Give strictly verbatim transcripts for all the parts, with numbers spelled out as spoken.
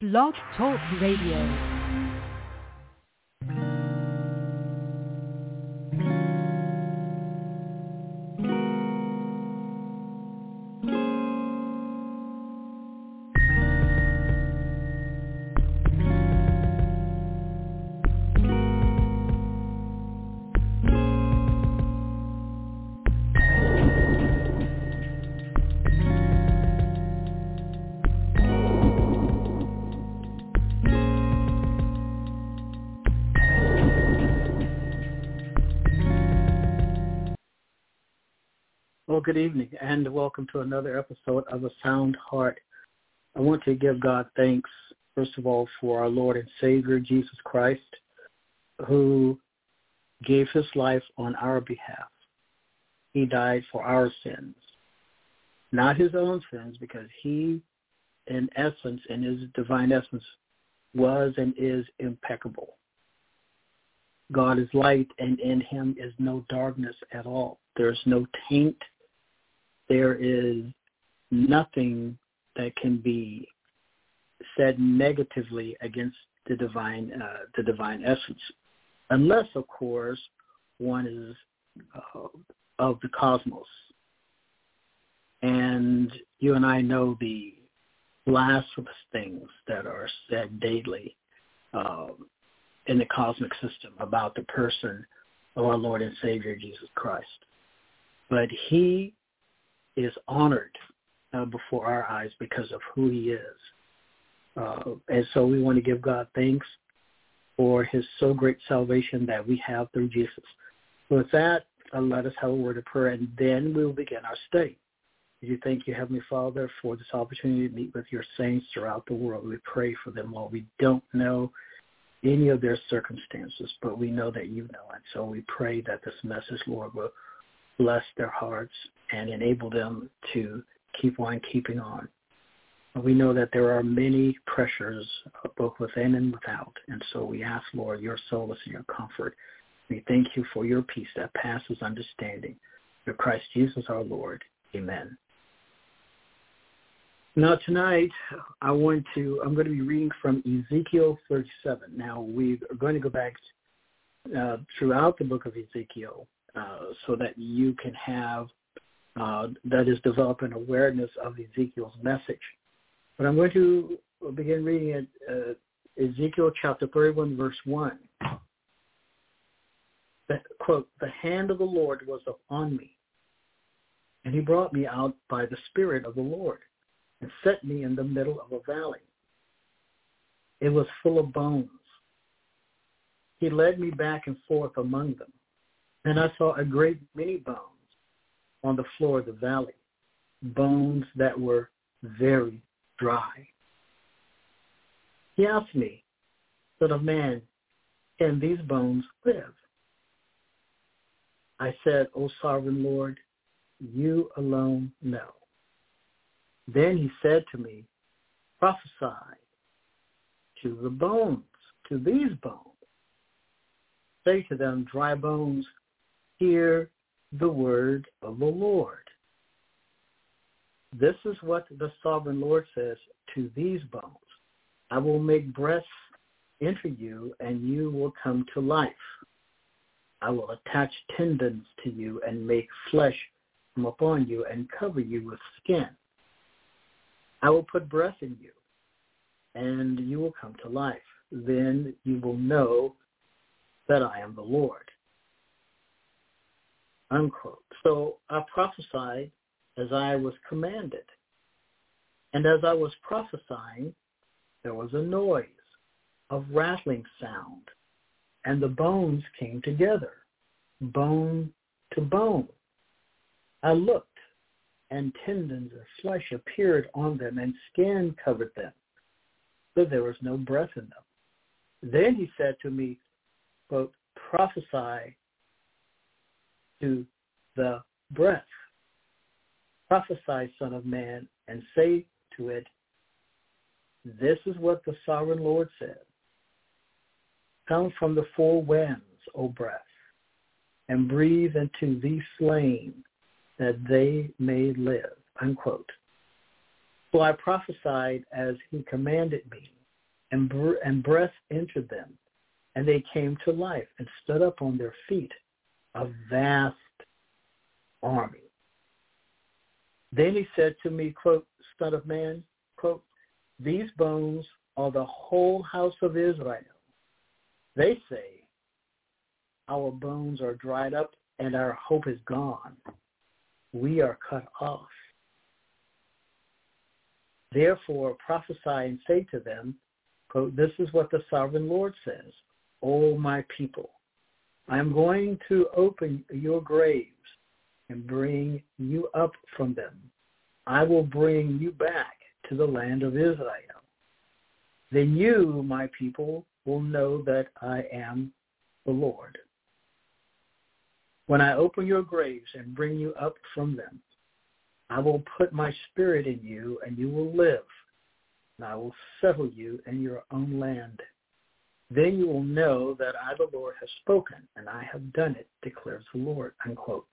Blog Talk Radio. Well, good evening, and welcome to another episode of A Sound Heart. I want to give God thanks, first of all, for our Lord and Savior, Jesus Christ, who gave his life on our behalf. He died for our sins, not his own sins, because he, in essence, in his divine essence, was and is impeccable. God is light, and in him is no darkness at all. There's no taint. There is nothing that can be said negatively against the divine, uh, the divine essence, unless, of course, one is uh, of the cosmos. And you and I know the blasphemous things that are said daily uh, in the cosmic system about the person of our Lord and Savior, Jesus Christ. But he is honored uh, before our eyes because of who he is. Uh, and so we want to give God thanks for his so great salvation that we have through Jesus. So with that, uh, let us have a word of prayer, and then we'll begin our study. We thank you, Heavenly Father, for this opportunity to meet with your saints throughout the world. We pray for them, Lord. We don't know any of their circumstances, but we know that you know. And so we pray that this message, Lord, will bless their hearts and enable them to keep on keeping on. We know that there are many pressures, both within and without, and so we ask, Lord, your solace and your comfort. We thank you for your peace that passes understanding. Through Christ Jesus our Lord. Amen. Now tonight, I want to, I'm going to be reading from Ezekiel thirty-seven. Now we're going to go back uh, throughout the book of Ezekiel uh, so that you can have, uh, that is, develop an awareness of Ezekiel's message. But I'm going to begin reading it, uh, Ezekiel chapter thirty-one, verse one. The, quote, "The hand of the Lord was upon me, and he brought me out by the Spirit of the Lord, and set me in the middle of a valley. It was full of bones. He led me back and forth among them, and I saw a great many bones on the floor of the valley, bones that were very dry. He asked me, 'Son of man, can these bones live?' I said, 'O sovereign Lord, you alone know.' Then he said to me, 'Prophesy to the bones, to these bones. Say to them, dry bones, hear the word of the Lord. This is what the sovereign Lord says to these bones. I will make breath enter you, and you will come to life. I will attach tendons to you and make flesh come upon you and cover you with skin. I will put breath in you, and you will come to life. Then you will know that I am the Lord.'" Unquote. So I prophesied as I was commanded. And as I was prophesying, there was a noise of rattling sound, and the bones came together, bone to bone. I looked, and tendons and flesh appeared on them, and skin covered them, but there was no breath in them. Then he said to me, quote, "Prophesy to the breath. Prophesy, Son of Man, and say to it, this is what the sovereign Lord says. Come from the four winds, O breath, and breathe into these slain, that they may live." Unquote. So I prophesied as he commanded me, and, br- and breath entered them, and they came to life and stood up on their feet, a vast army. Then he said to me, quote, Son of man, quote, these bones are the whole house of Israel. They say, our bones are dried up and our hope is gone. We are cut off. Therefore prophesy and say to them, quote, this is what the sovereign Lord says, O my people, I am going to open your graves and bring you up from them. I will bring you back to the land of Israel. Then you, my people, will know that I am the Lord. When I open your graves and bring you up from them, I will put my spirit in you, and you will live, and I will settle you in your own land. Then you will know that I, the Lord, have spoken, and I have done it, declares the Lord, unquote.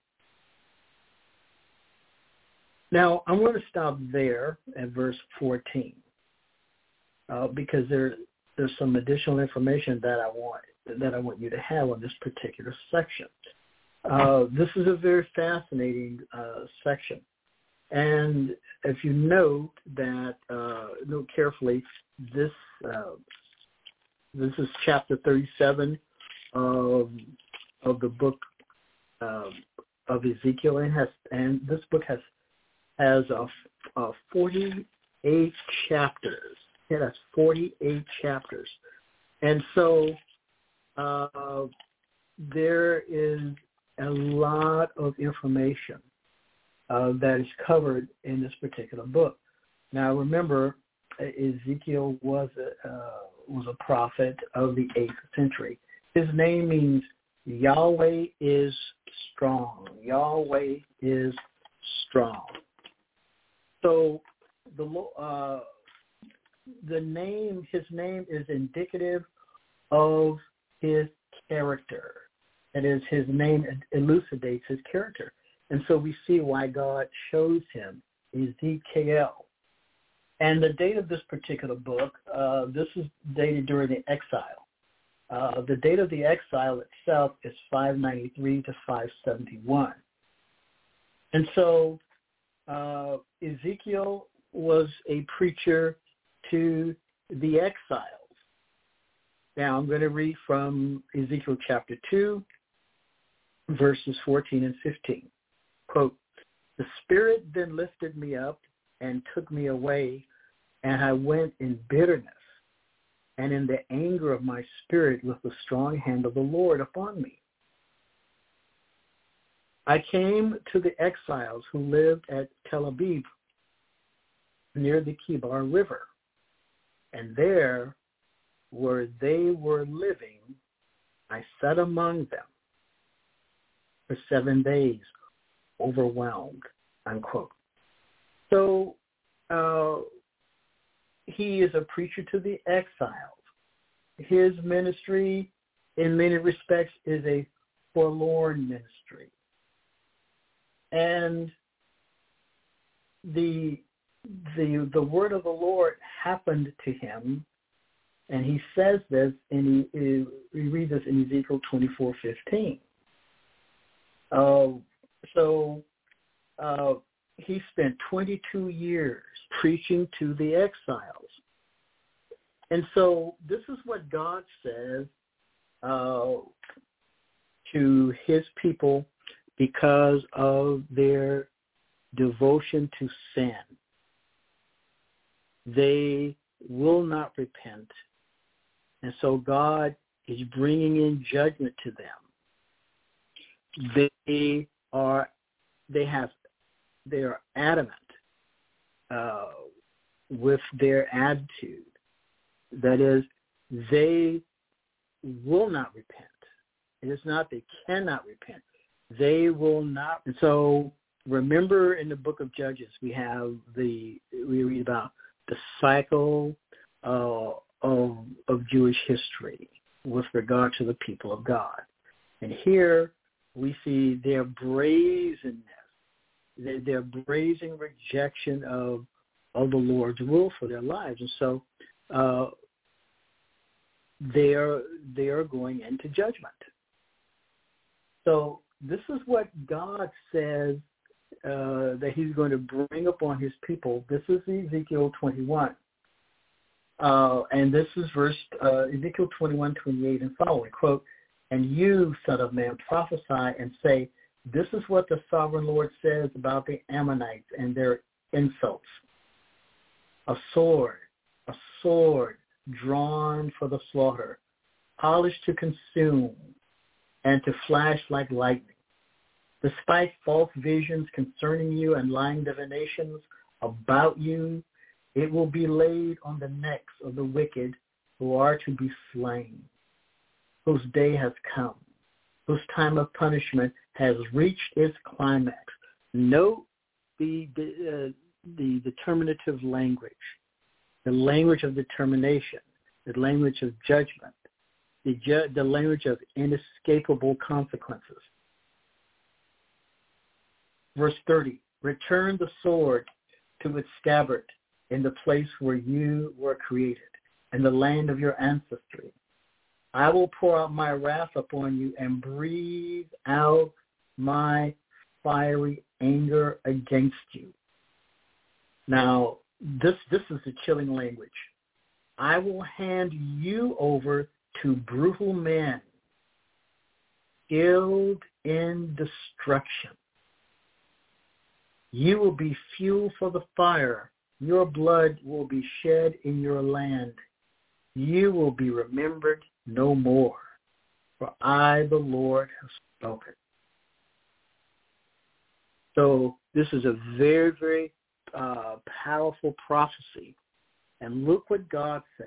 Now, I'm going to stop there at verse fourteen, uh, because there, there's some additional information that I want that I want you to have on this particular section. Uh, this is a very fascinating uh, section. And if you note that, uh, note carefully, this uh, this is chapter thirty-seven of of the book uh, of Ezekiel, and has and this book has has a, a forty-eight chapters. It has forty-eight chapters, and so uh, there is a lot of information uh, that is covered in this particular book. Now, remember, Ezekiel was a, uh, was a prophet of the eighth century. His name means Yahweh is strong. Yahweh is strong. So the uh, the name, his name is indicative of his character. That is, his name elucidates his character. And so we see why God shows him Ezekiel. And the date of this particular book, uh, this is dated during the exile. Uh, the date of the exile itself is five ninety-three to five seventy-one. And so uh, Ezekiel was a preacher to the exiles. Now I'm going to read from Ezekiel chapter two, verses fourteen and fifteen. Quote, the Spirit then lifted me up and took me away, and I went in bitterness and in the anger of my spirit with the strong hand of the Lord upon me. I came to the exiles who lived at Tel Aviv near the Kibar River, and there, where they were living, I sat among them for seven days, overwhelmed, unquote. So uh, he is a preacher to the exiles. His ministry, in many respects, is a forlorn ministry. And the the the word of the Lord happened to him, and he says this, and he, he, we read this in Ezekiel twenty-four fifteen. Uh, so uh, he spent twenty-two years preaching to the exiles. And so this is what God says uh, to his people because of their devotion to sin. They will not repent. And so God is bringing in judgment to them. They are, they have, they are adamant uh, with their attitude. That is, they will not repent. It is not they cannot repent. They will not. And so remember in the book of Judges, we have the, we read about the cycle uh, of, of Jewish history with regard to the people of God. And here we see their brazenness, their, their brazen rejection of, of the Lord's will for their lives. And so uh, they are they are going into judgment. So this is what God says uh, that he's going to bring upon his people. This is Ezekiel twenty-one. Uh, and this is verse uh, Ezekiel twenty-one, twenty-eight and following. Quote, "And you, son of man, prophesy and say, this is what the sovereign Lord says about the Ammonites and their insults. A sword, a sword drawn for the slaughter, polished to consume and to flash like lightning. Despite false visions concerning you and lying divinations about you, it will be laid on the necks of the wicked who are to be slain, whose day has come, whose time of punishment has reached its climax." Note the the, uh, the determinative language, the language of determination, the language of judgment, the, ju- the language of inescapable consequences. Verse thirty, "Return the sword to its scabbard in the place where you were created, in the land of your ancestry. I will pour out my wrath upon you and breathe out my fiery anger against you." Now, this this is the chilling language. "I will hand you over to brutal men, skilled in destruction. You will be fuel for the fire. Your blood will be shed in your land. You will be remembered no more, for I, the Lord, have spoken." So this is a very, very uh, powerful prophecy. And look what God says.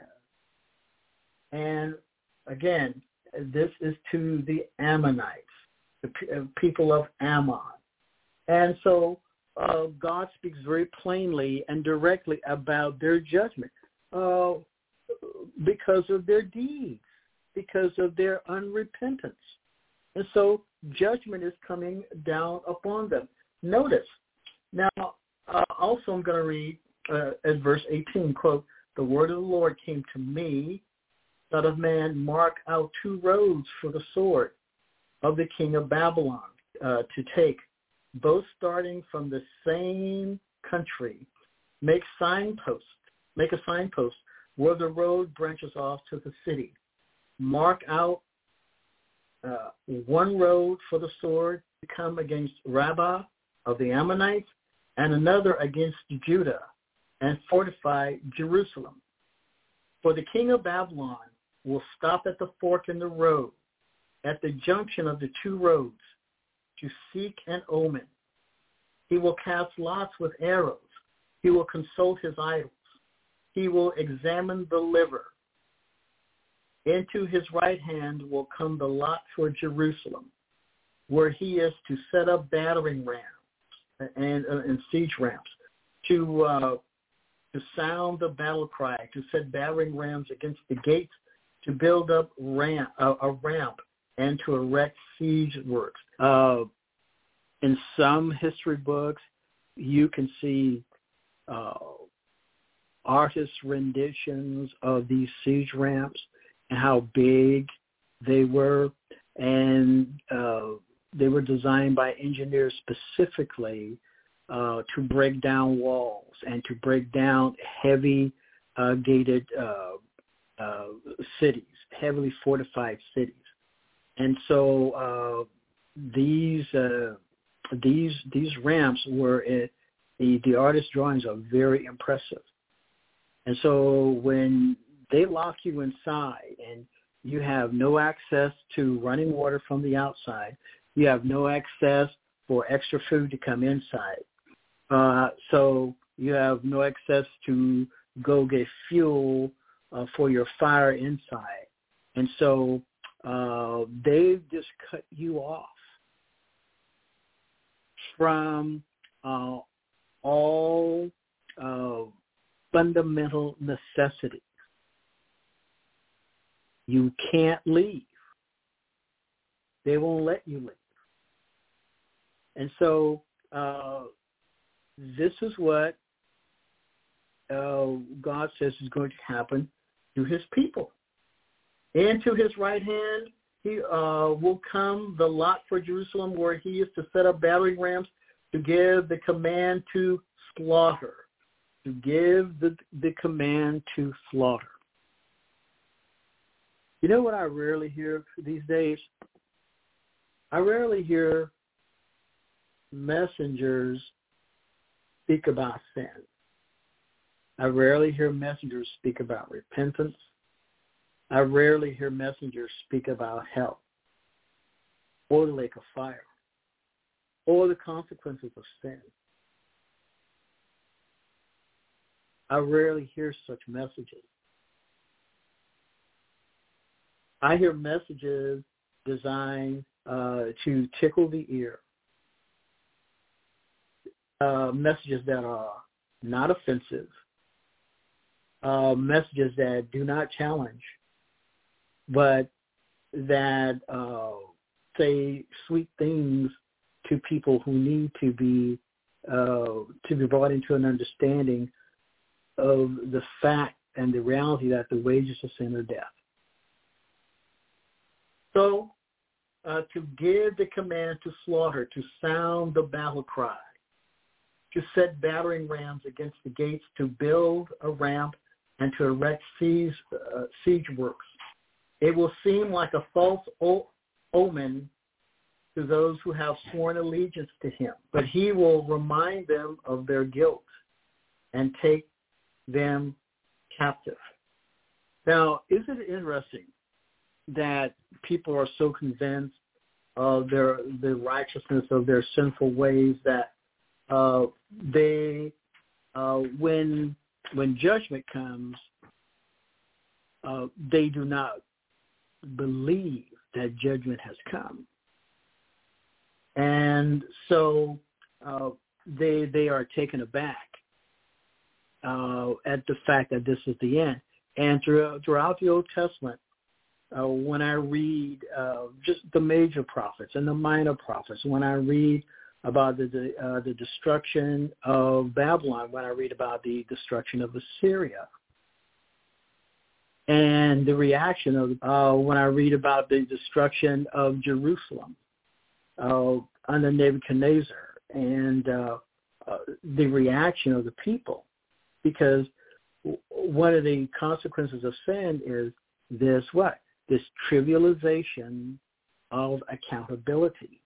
And again, this is to the Ammonites, the p- uh, people of Ammon. And so uh, God speaks very plainly and directly about their judgment uh, because of their deeds, because of their unrepentance. And so judgment is coming down upon them. Notice, now, uh, also I'm going to read uh, at verse eighteen, quote, "The word of the Lord came to me, son of man, mark out two roads for the sword of the king of Babylon uh, to take, both starting from the same country. Make signposts, make a signpost where the road branches off to the city. Mark out uh, one road for the sword to come against Rabbah of the Ammonites, and another against Judah, and fortify Jerusalem. For the king of Babylon will stop at the fork in the road, at the junction of the two roads, to seek an omen. He will cast lots with arrows. He will consult his idols. He will examine the liver. Into his right hand will come the lot for Jerusalem, where he is to set up battering rams and, uh, and siege ramps, to uh, to sound the battle cry, to set battering rams against the gates, to build up ramp, uh, a ramp, and to erect siege works." Uh, in some history books, you can see uh, artist renditions of these siege ramps and how big they were, and uh, they were designed by engineers specifically uh, to break down walls and to break down heavy uh, gated uh, uh, cities, heavily fortified cities. And so uh, these uh, these these ramps were uh, the the artist drawings are very impressive. And so when they lock you inside and you have no access to running water from the outside, you have no access for extra food to come inside. Uh, so you have no access to go get fuel uh, for your fire inside. And so uh, they just cut you off from uh, all uh, fundamental necessities. You can't leave. They won't let you leave. And so uh, this is what uh, God says is going to happen to his people. And to his right hand he uh, will come the lot for Jerusalem, where he is to set up battering rams, to give the command to slaughter, to give the, the command to slaughter. You know what I rarely hear these days? I rarely hear messengers speak about sin. I rarely hear messengers speak about repentance. I rarely hear messengers speak about hell or the lake of fire or the consequences of sin. I rarely hear such messages. I hear messages designed uh, to tickle the ear, uh, messages that are not offensive, uh, messages that do not challenge, but that uh, say sweet things to people who need to be uh, to be brought into an understanding of the fact and the reality that the wages of sin are death. So, uh, to give the command to slaughter, to sound the battle cry, to set battering rams against the gates, to build a ramp, and to erect siege, uh, siege works. It will seem like a false o- omen to those who have sworn allegiance to him, but he will remind them of their guilt and take them captive. Now, isn't it interesting that people are so convinced of their the righteousness of their sinful ways that uh, they, uh, when when judgment comes, uh, they do not believe that judgment has come, and so uh, they they are taken aback uh, at the fact that this is the end. And throughout, throughout the Old Testament, Uh, when I read uh, just the major prophets and the minor prophets, when I read about the the, uh, the destruction of Babylon, when I read about the destruction of Assyria, and the reaction of uh, when I read about the destruction of Jerusalem uh, under Nebuchadnezzar, and uh, uh, the reaction of the people, because one of the consequences of sin is this what? This trivialization of accountability.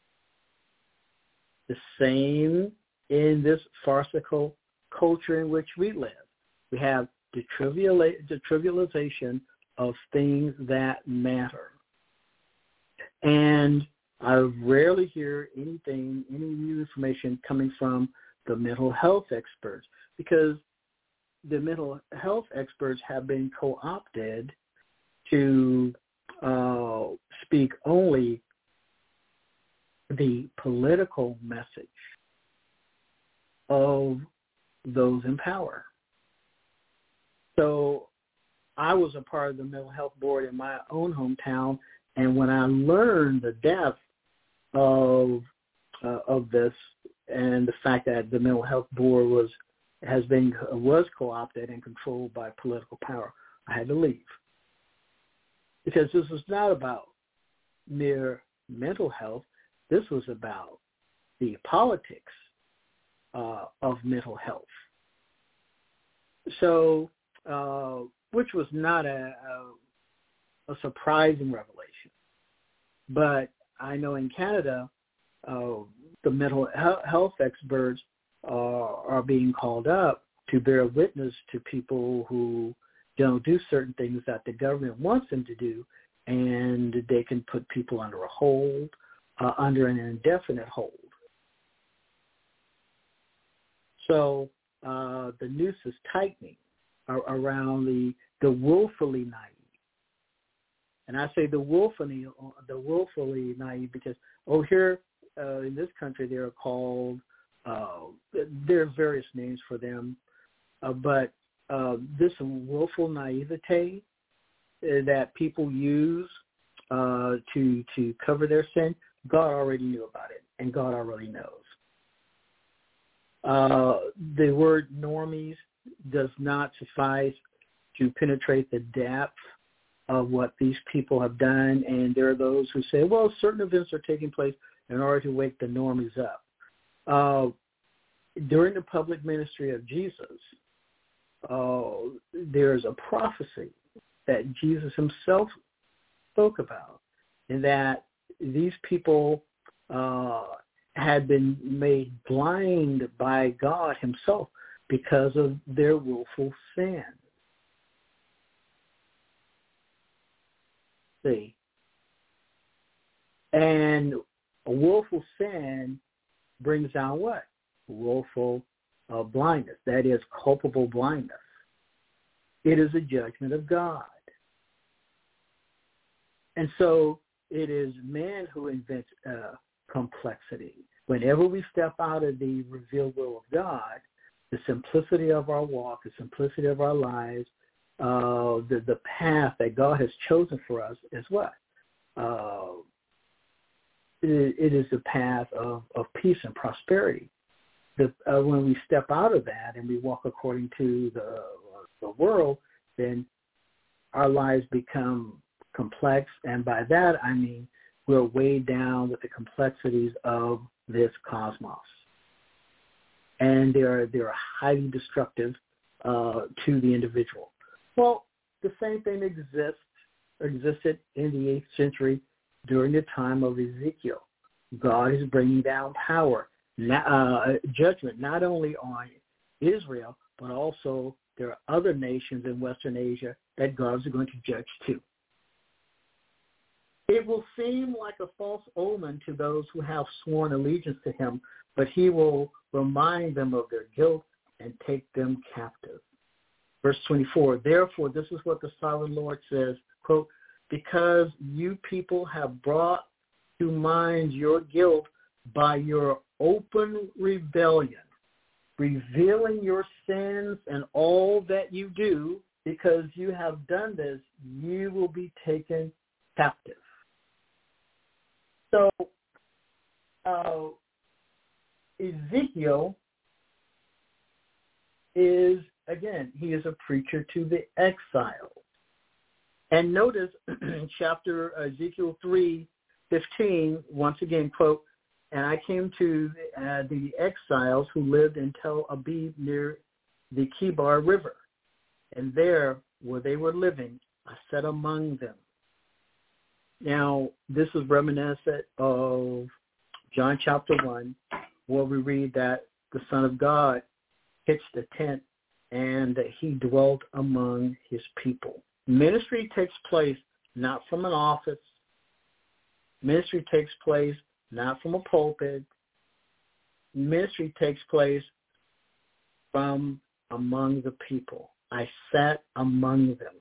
The same in this farcical culture in which we live. We have the, triviala- the trivialization of things that matter. And I rarely hear anything, any new information coming from the mental health experts, because the mental health experts have been co-opted to uh, speak only the political message of those in power. So I was a part of the mental health board in my own hometown, and when I learned the depth of uh, of this and the fact that the mental health board was has been was co-opted and controlled by political power, I had to leave. Because this was not about mere mental health. This was about the politics uh, of mental health. So, uh, which was not a, a, a surprising revelation. But I know in Canada, uh, the mental health experts are, are being called up to bear witness to people who don't do certain things that the government wants them to do, and they can put people under a hold, uh, under an indefinite hold. So uh, the noose is tightening around the the willfully naive, and I say the willfully the willfully naive because oh here uh, in this country they are called uh, there are various names for them, uh, but Uh, this willful naivete that people use uh, to to cover their sin, God already knew about it, and God already knows. Uh, the word normies does not suffice to penetrate the depth of what these people have done, and there are those who say, well, certain events are taking place in order to wake the normies up. Uh, during the public ministry of Jesus, uh, there's a prophecy that Jesus himself spoke about, in that these people uh, had been made blind by God himself because of their willful sin. See? And a willful sin brings out what? Willful uh, blindness. That is culpable blindness. It is a judgment of God. And so it is man who invents uh, complexity. Whenever we step out of the revealed will of God, the simplicity of our walk, the simplicity of our lives, uh, the, the path that God has chosen for us is what? Uh, it, it is the path of, of peace and prosperity. The, uh, when we step out of that and we walk according to the, the world, then our lives become complex, and by that I mean we're weighed down with the complexities of this cosmos, and they are they are highly destructive uh, to the individual. Well, the same thing exists existed in the eighth century during the time of Ezekiel. God is bringing down power, uh, judgment, not only on Israel, but also there are other nations in Western Asia that God is going to judge too. It will seem like a false omen to those who have sworn allegiance to him, but he will remind them of their guilt and take them captive. Verse twenty-four, therefore, this is what the sovereign Lord says, quote, because you people have brought to mind your guilt by your open rebellion, revealing your sins and all that you do, because you have done this, you will be taken captive. So uh, Ezekiel is, again, he is a preacher to the exiles. And notice in chapter Ezekiel three fifteen, once again, quote, and I came to uh, the exiles who lived in Tel Abib near the Kibar River, and there where they were living, I sat among them. Now, this is reminiscent of John chapter one, where we read that the Son of God pitched a tent and that he dwelt among his people. Ministry takes place not from an office. Ministry takes place not from a pulpit. Ministry takes place from among the people. I sat among them.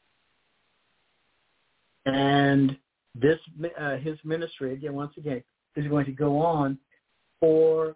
And this, uh, his ministry, again, once again, is going to go on for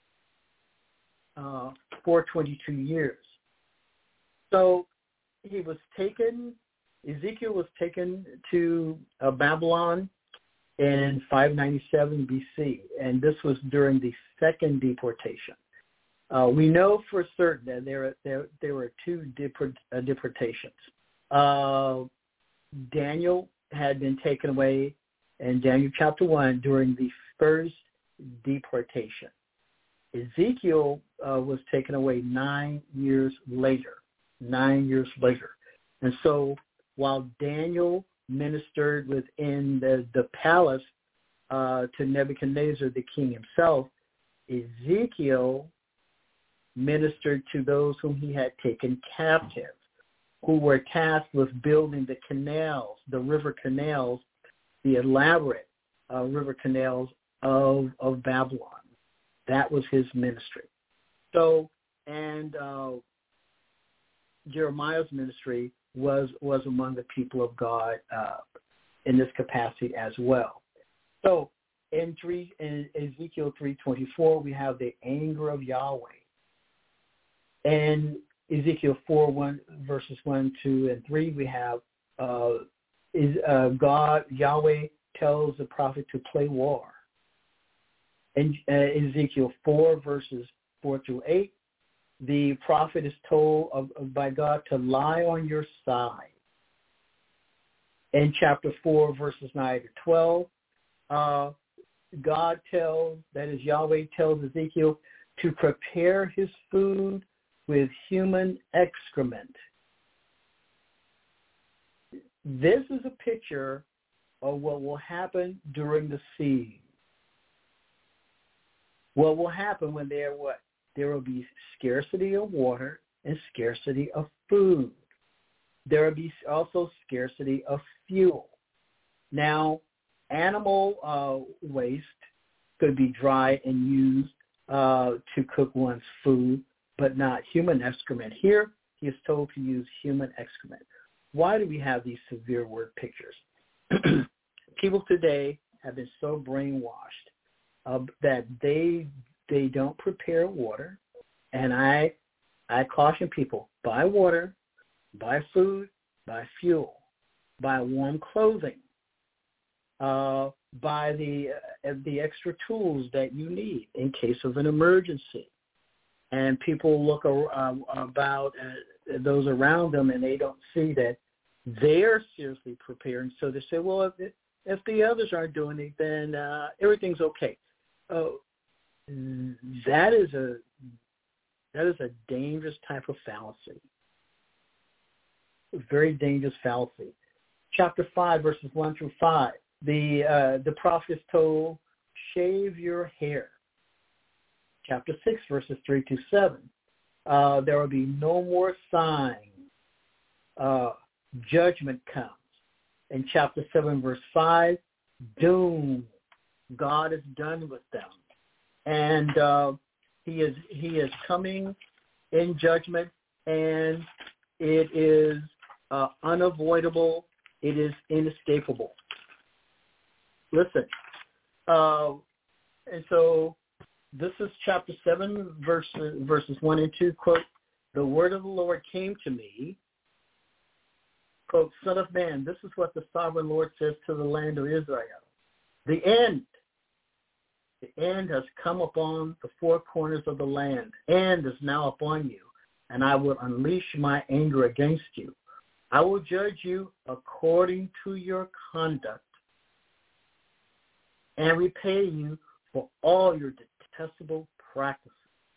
uh, for twenty-two years. So he was taken, Ezekiel was taken to uh, Babylon in five ninety-seven B C, and this was during the second deportation. Uh, we know for certain that there, there, there were two deport, uh, deportations. Uh, Daniel had been taken away in Daniel chapter one during the first deportation. Ezekiel uh, was taken away nine years later, nine years later. And so while Daniel ministered within the, the palace uh, to Nebuchadnezzar, the king himself, Ezekiel ministered to those whom he had taken captive, who were tasked with building the canals, the river canals, the elaborate uh, river canals of, of Babylon. That was his ministry. So, and uh, Jeremiah's ministry was was among the people of God uh, in this capacity as well. So, in, three, in Ezekiel three twenty-four, we have the anger of Yahweh. And Ezekiel four, one, verses one, two, and three, we have uh, is uh, God, Yahweh tells the prophet to play war. In uh, Ezekiel four, verses four through eight, the prophet is told of, of, by God to lie on your side. in chapter four, verses nine to twelve, uh, God tells, that is Yahweh tells Ezekiel to prepare his food with human excrement. This is a picture of what will happen during the siege. What will happen when there what? There will be scarcity of water and scarcity of food. There will be also scarcity of fuel. Now, animal uh, waste could be dried and used uh, to cook one's food, but not human excrement. Here, he is told to use human excrement. Why do we have these severe word pictures? People today have been so brainwashed uh, that they they don't prepare water, and I I caution people: buy water, buy food, buy fuel, buy warm clothing, uh, buy the uh, the extra tools that you need in case of an emergency. And people look uh, about uh, those around them, and they don't see that they're seriously preparing. So they say, well, if, if the others aren't doing it, then uh, everything's okay. Uh, that is a that is a dangerous type of fallacy. A very dangerous fallacy. Chapter five, verses one through five. The uh, the prophet is told, shave your hair. Chapter six, verses three to seven. Uh, there will be no more signs. Uh, judgment comes. In chapter seven, verse five, doom. God is done with them. And uh, he is he is coming in judgment, and it is uh, unavoidable. It is inescapable. Listen, uh, and so this is chapter seven, verses, verses one and two, quote, the word of the Lord came to me, quote, Son of man, this is what the sovereign Lord says to the land of Israel. The end, the end has come upon the four corners of the land, and is now upon you, and I will unleash my anger against you. I will judge you according to your conduct and repay you for all your detestable practices.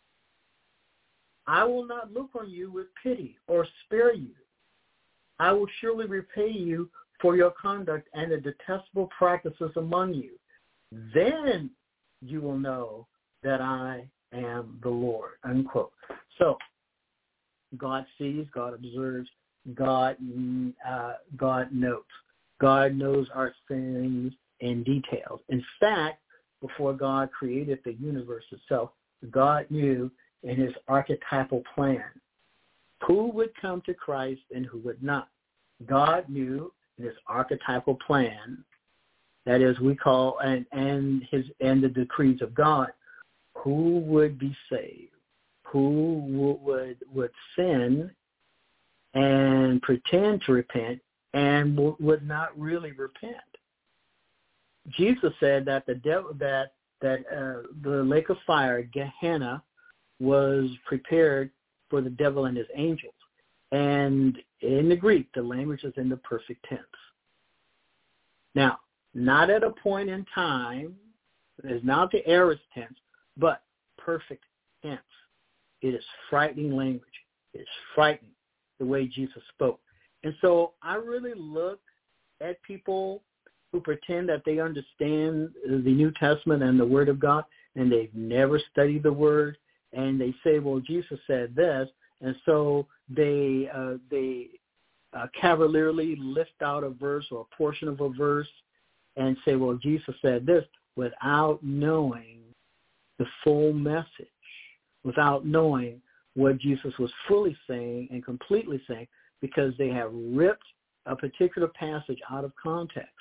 I will not look on you with pity or spare you. I will surely repay you for your conduct and the detestable practices among you. Then you will know that I am the Lord, unquote. So God sees, God observes, God uh, God notes. God knows our sins in details. In fact, before God created the universe itself, God knew in his archetypal plan who would come to Christ and who would not. God knew in his archetypal plan, that is, we call, and, and his and the decrees of God, who would be saved, who would would, would sin and pretend to repent and w- would not really repent. Jesus said that the devil, that that uh, the lake of fire, Gehenna, was prepared for the devil and his angels. And in the Greek, the language is in the perfect tense. Now, not at a point in time, it is not the aorist tense, but perfect tense. It is frightening language. It is frightening the way Jesus spoke. And so I really look at people who pretend that they understand the New Testament and the Word of God, and they've never studied the Word, and they say, well, Jesus said this, and so they uh, they uh, cavalierly lift out a verse or a portion of a verse and say, well, Jesus said this, without knowing the full message, without knowing what Jesus was fully saying and completely saying, because they have ripped a particular passage out of context.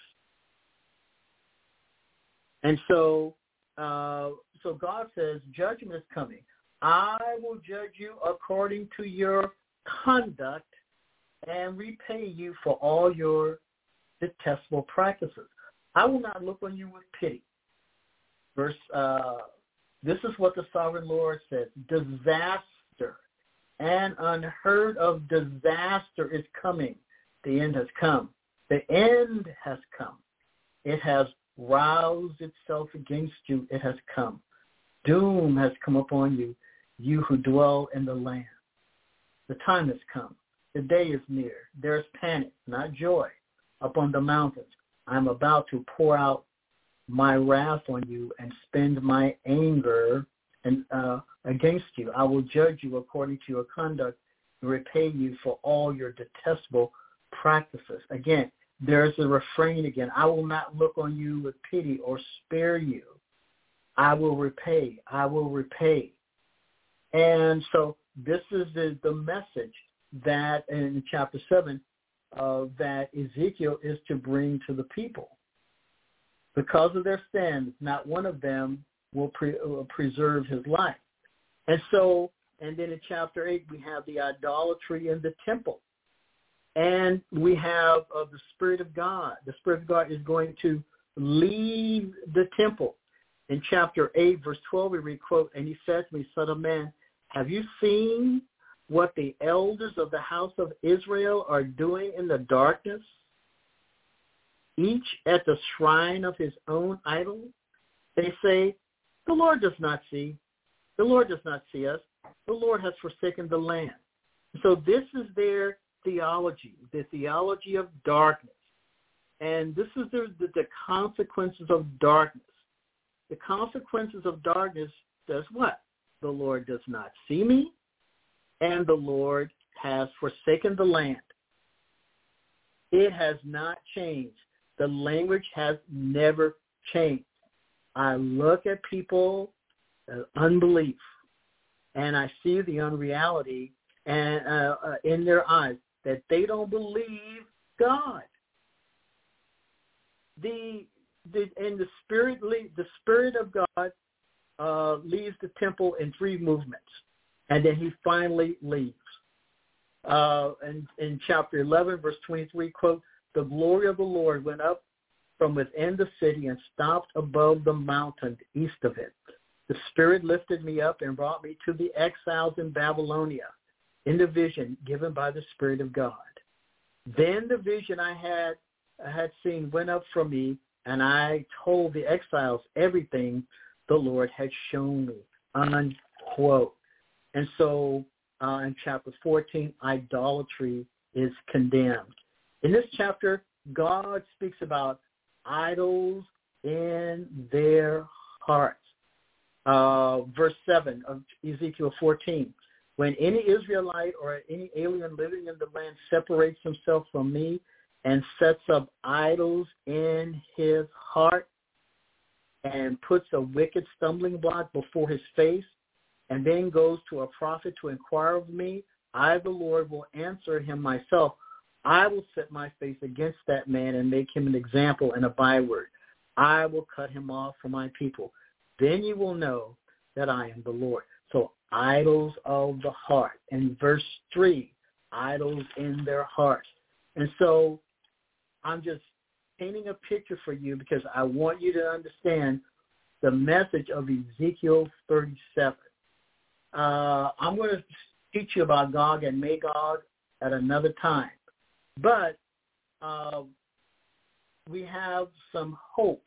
And so, uh, so God says, judgment is coming. I will judge you according to your conduct and repay you for all your detestable practices. I will not look on you with pity. Verse, uh, this is what the sovereign Lord says. Disaster, an unheard of disaster is coming. The end has come. The end has come. It has roused itself against you. It has come. Doom has come upon you, you who dwell in the land. The time has come. The day is near. There is panic, not joy, upon the mountains. I'm about to pour out my wrath on you and spend my anger and uh, against you. I will judge you according to your conduct and repay you for all your detestable practices. Again, there's a refrain again. I will not look on you with pity or spare you. I will repay. I will repay. And so this is the, the message that in chapter seven uh, that Ezekiel is to bring to the people. Because of their sins, not one of them will pre- uh, preserve his life. And so, and then in chapter eight, we have the idolatry in the temple. And we have uh, the Spirit of God. The Spirit of God is going to leave the temple. In chapter eight, verse twelve, we read, quote, and he said to me, Son of man, have you seen what the elders of the house of Israel are doing in the darkness, each at the shrine of his own idol? They say, the Lord does not see. The Lord does not see us. The Lord has forsaken the land. So this is their theology, the theology of darkness. And this is the, the, the consequences of darkness. The consequences of darkness does what? The Lord does not see me, and the Lord has forsaken the land. It has not changed. The language has never changed. I look at people, uh, unbelief, and I see the unreality and uh, uh, in their eyes that they don't believe God. The the and the spirit the spirit of God uh, leaves the temple in three movements, and then he finally leaves. Uh, in, in chapter eleven, verse twenty-three, quote, the glory of the Lord went up from within the city and stopped above the mountain east of it. The Spirit lifted me up and brought me to the exiles in Babylonia in the vision given by the Spirit of God. Then the vision I had I had seen went up from me, and I told the exiles everything the Lord had shown me, unquote. And so uh, in chapter fourteen, idolatry is condemned. In this chapter, God speaks about idols in their hearts. Uh, verse seven of Ezekiel fourteen, when any Israelite or any alien living in the land separates himself from me and sets up idols in his heart and puts a wicked stumbling block before his face and then goes to a prophet to inquire of me, I, the Lord, will answer him myself. I will set my face against that man and make him an example and a byword. I will cut him off from my people. Then you will know that I am the Lord. So idols of the heart. And verse three, idols in their hearts. And so I'm just painting a picture for you because I want you to understand the message of Ezekiel thirty-seven. Uh, I'm going to teach you about Gog and Magog at another time. But uh, we have some hope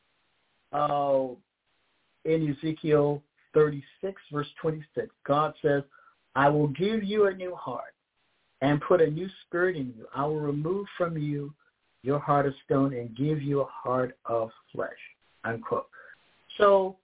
uh, in Ezekiel thirty-six, verse twenty-six. God says, I will give you a new heart and put a new spirit in you. I will remove from you your heart of stone and give you a heart of flesh, unquote. So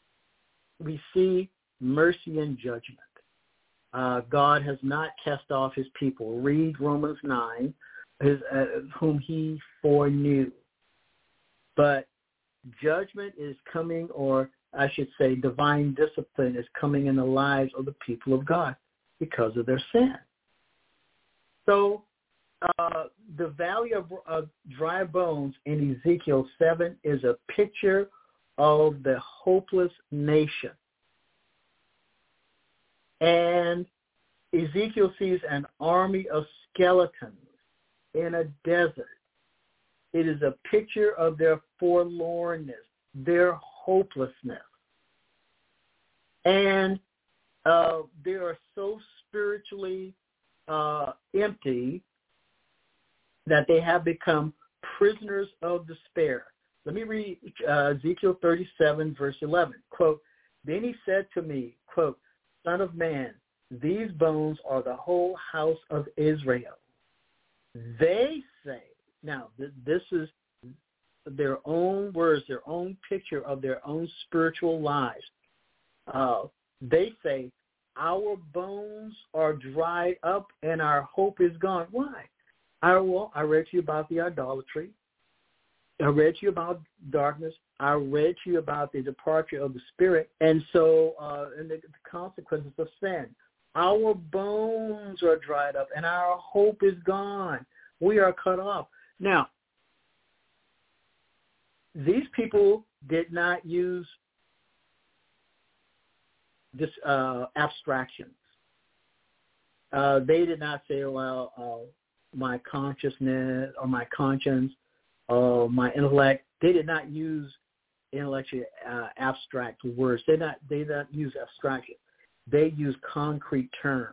we see mercy and judgment. Uh, God has not cast off his people. Read Romans nine, his, uh, whom he foreknew. But judgment is coming, or I should say divine discipline is coming in the lives of the people of God because of their sin. So uh, the valley of, of dry bones in Ezekiel seven is a picture of the hopeless nation. And Ezekiel sees an army of skeletons in a desert. It is a picture of their forlornness, their hopelessness. And uh, they are so spiritually uh, empty that they have become prisoners of despair. Let me read uh, Ezekiel thirty-seven, verse eleven. Quote, then he said to me, quote, Son of man, these bones are the whole house of Israel. They say, now th- this is their own words, their own picture of their own spiritual lives. Uh, they say, our bones are dried up and our hope is gone. Why? I, well, I read to you about the idolatry. I read to you about darkness. I read to you about the departure of the spirit. And so, uh, and the, the consequences of sin. Our bones are dried up and our hope is gone. We are cut off. Now, these people did not use this uh, abstractions. Uh, they did not say, well, uh, my consciousness or my conscience or my intellect. They did not use intellectual uh, abstract words. They not they did not use abstraction. They use concrete terms.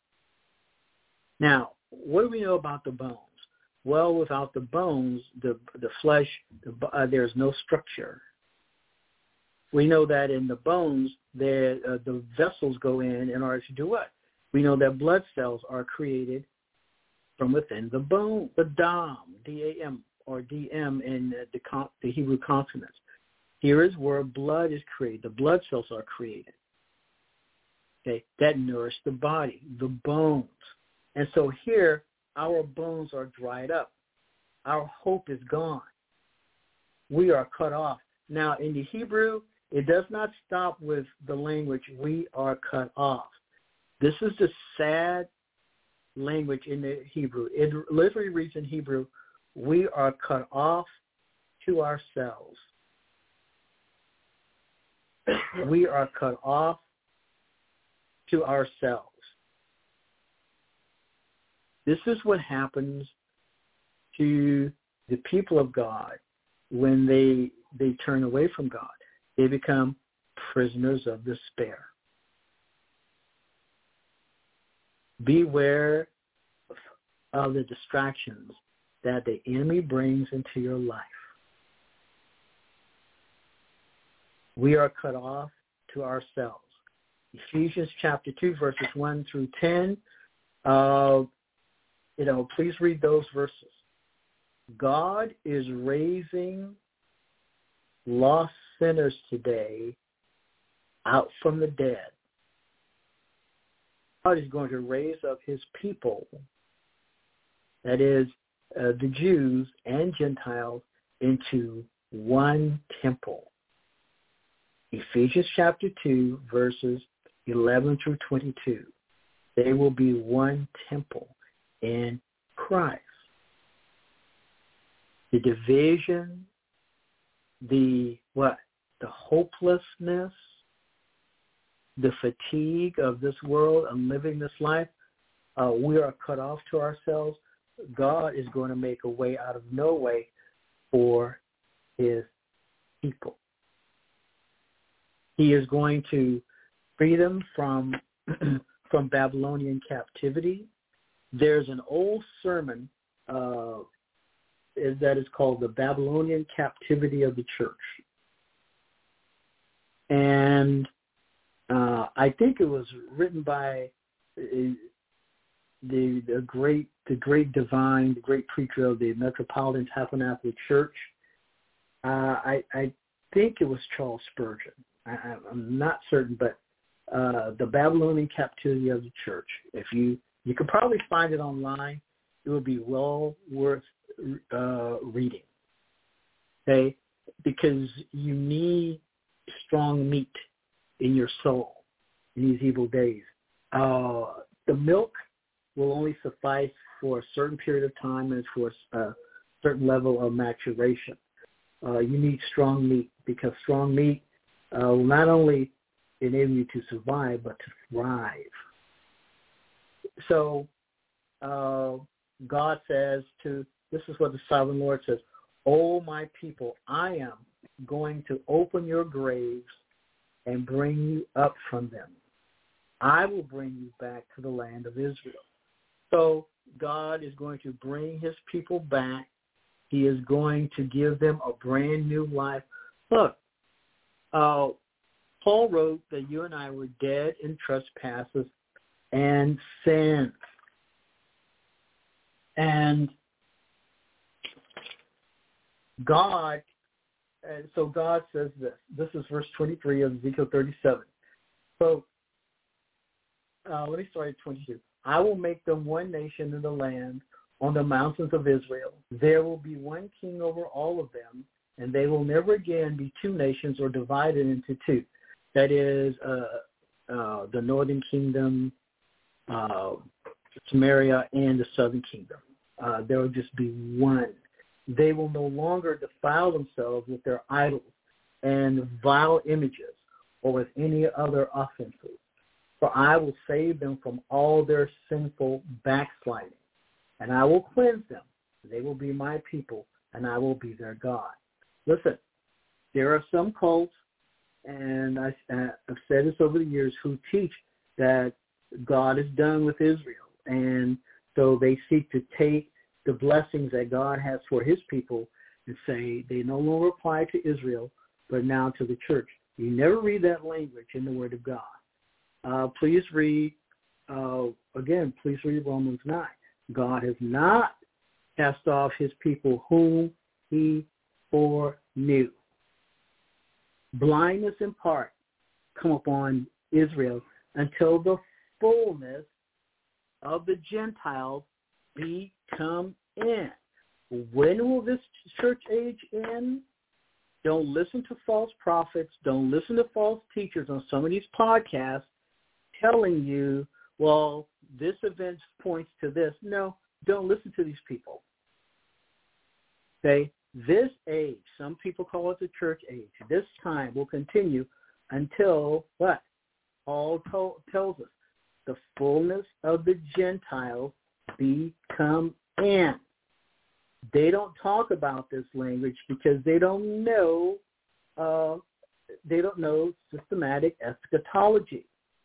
Now, what do we know about the bones? Well, without the bones, the the flesh, the, uh, there's no structure. We know that in the bones, there, uh, the vessels go in in order to do what? We know that blood cells are created from within the bone, the dam, D A M, or D M in uh, the, con- the Hebrew consonants. Here is where blood is created. The blood cells are created. Okay, that nourish the body, the bones. And so here, our bones are dried up. Our hope is gone. We are cut off. Now, in the Hebrew, it does not stop with the language, we are cut off. This is the sad language in the Hebrew. It literally reads in Hebrew, we are cut off to ourselves. We are cut off to ourselves. This is what happens to the people of God when they they turn away from God. They become prisoners of despair. Beware of the distractions that the enemy brings into your life. We are cut off to ourselves. Ephesians chapter two, verses one through ten. Uh, you know, please read those verses. God is raising lost sinners today out from the dead. God is going to raise up his people, that is, uh, the Jews and Gentiles, into one temple. Ephesians chapter two, verses eleven through twenty-two. They will be one temple in Christ. The division, the what? The hopelessness, the fatigue of this world and living this life, uh, we are cut off to ourselves. God is going to make a way out of no way for his people. He is going to free them from from Babylonian captivity. There's an old sermon uh, that is called The Babylonian Captivity of the Church. And uh, I think it was written by uh, the, the great the great divine, the great preacher of the Metropolitan Tabernacle Church. Uh, I, I think it was Charles Spurgeon. I, I'm not certain, but uh, The Babylonian Captivity of the Church. If you you could probably find it online, it would be well worth uh, reading. Okay, because you need strong meat in your soul in these evil days. Uh, the milk will only suffice for a certain period of time and for a certain level of maturation. Uh, you need strong meat, because strong meat uh, will not only enable you to survive, but to thrive. So uh, God says to, this is what the sovereign Lord says, "O my people, I am going to open your graves and bring you up from them. I will bring you back to the land of Israel." So God is going to bring his people back. He is going to give them a brand new life. Look, uh, Paul wrote that you and I were dead in trespasses and sins. And God, and so God says this. This is verse twenty-three of Ezekiel thirty-seven. So uh, let me start at twenty-two. I will make them one nation in the land on the mountains of Israel. There will be one king over all of them, and they will never again be two nations or divided into two. That is uh, uh, the northern kingdom, uh, Samaria, and the southern kingdom. Uh, there will just be one. They will no longer defile themselves with their idols and vile images or with any other offenses. For I will save them from all their sinful backsliding, and I will cleanse them. They will be my people, and I will be their God. Listen, there are some cults, and I, I've said this over the years, who teach that God is done with Israel, and so they seek to take the blessings that God has for his people and say they no longer apply to Israel, but now to the church. You never read that language in the Word of God. Uh, please read, uh, again, please read Romans nine. God has not cast off his people whom he foreknew. Blindness in part come upon Israel until the fullness of the Gentiles be come in. When will this church age end? Don't listen to false prophets. Don't listen to false teachers on some of these podcasts telling you, well, this event points to this. No, don't listen to these people. Okay? This age, some people call it the church age, this time will continue until what? Paul to- tells us, the fullness of the Gentiles be come in. They don't talk about this language because they don't know uh, they don't know systematic eschatology.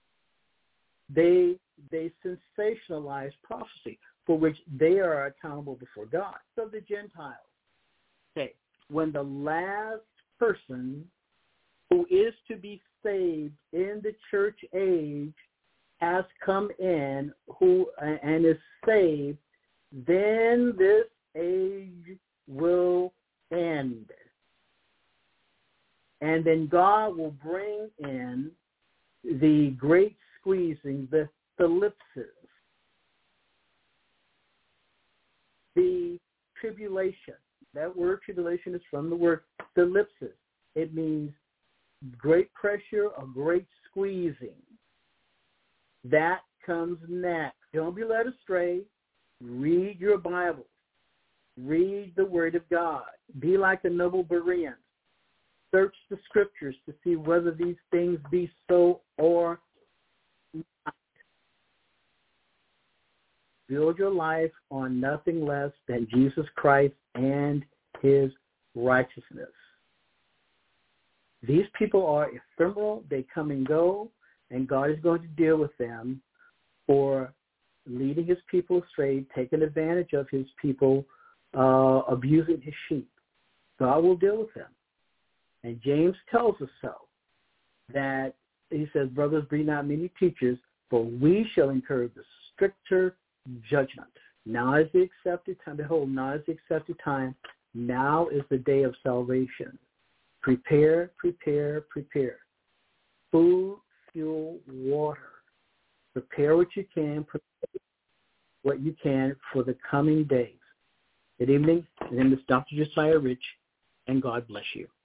They they sensationalize prophecy for which they are accountable before God. So the Gentiles. Okay, when the last person who is to be saved in the church age has come in who and is saved, then this age will end. And then God will bring in the great squeezing, the thalipsis, the tribulation. That word tribulation is from the word thalipsis. It means great pressure or great squeezing. That comes next. Don't be led astray. Read your Bible. Read the Word of God. Be like the noble Bereans. Search the Scriptures to see whether these things be so or not. Build your life on nothing less than Jesus Christ and his righteousness. These people are ephemeral. They come and go, and God is going to deal with them for leading his people astray, taking advantage of his people, uh, abusing his sheep. God will deal with them. And James tells us so, that he says, brothers, be not many teachers, for we shall incur the stricter judgment. Now is the accepted time. Behold, now is the accepted time. Now is the day of salvation. Prepare, prepare, prepare. Food, fuel, water. Prepare what you can, prepare what you can for the coming days. Good evening. My name is Doctor Josiah Rich, and God bless you.